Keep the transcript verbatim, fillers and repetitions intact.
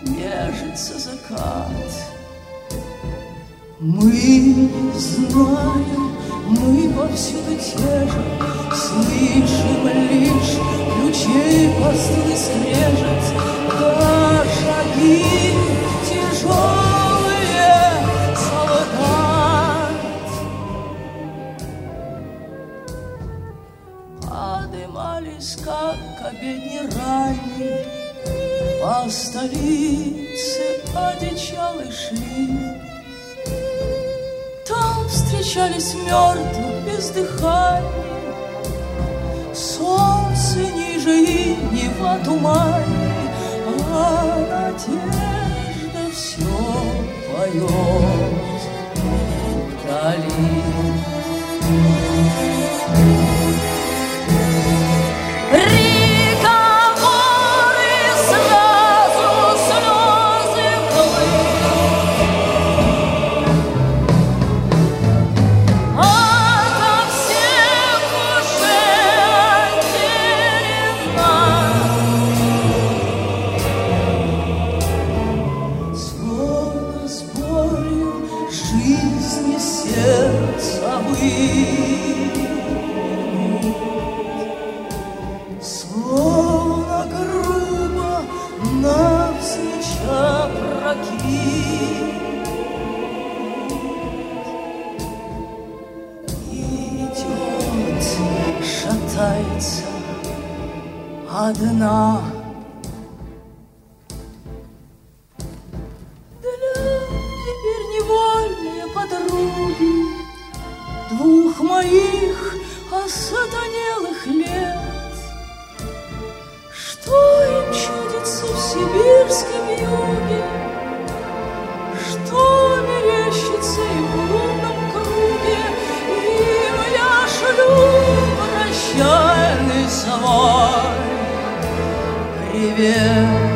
нежится закат. Мы не знаем, мы повсюду те же, слышим лишь ключей постылый скрежет, да шаги тяжелые солдат. Подымались, как обедни ранние, по столице одичалой шли. Там встречались мертвых без дыхания, солнце ниже и Нева тумане, а надежда все поет вдали. Словно грубо навзничь опрокинет. Идет, шатается одна. Для теперь невольные подруги двух моих осатанелых лет, что им чудится в сибирском юге, что мерещится им в лунном круге. Им я шлю прощальный свой привет.